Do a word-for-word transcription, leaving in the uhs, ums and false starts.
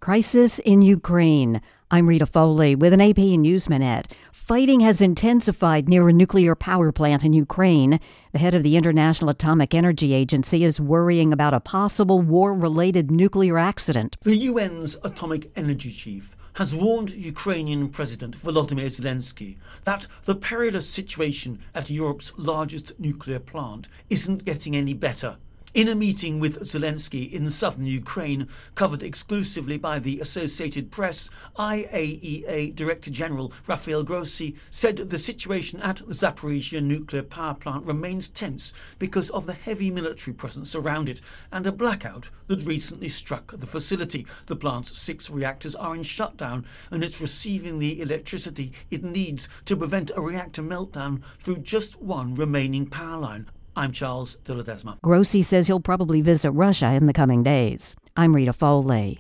crisis in Ukraine. I'm Rita Foley with an A P News Minute. Fighting has intensified near a nuclear power plant in Ukraine. The head of the International Atomic Energy Agency is worrying about a possible war-related nuclear accident. The U N's atomic energy chief has warned Ukrainian President Volodymyr Zelensky that the perilous situation at Europe's largest nuclear plant isn't getting any better. In a meeting with Zelensky in southern Ukraine, covered exclusively by the Associated Press, I A E A Director General Rafael Grossi said the situation at the Zaporizhzhia nuclear power plant remains tense because of the heavy military presence around it and a blackout that recently struck the facility. The plant's six reactors are in shutdown and it's receiving the electricity it needs to prevent a reactor meltdown through just one remaining power line. I'm Charles de Ledesma. Grossi says he'll probably visit Russia in the coming days. I'm Rita Foley.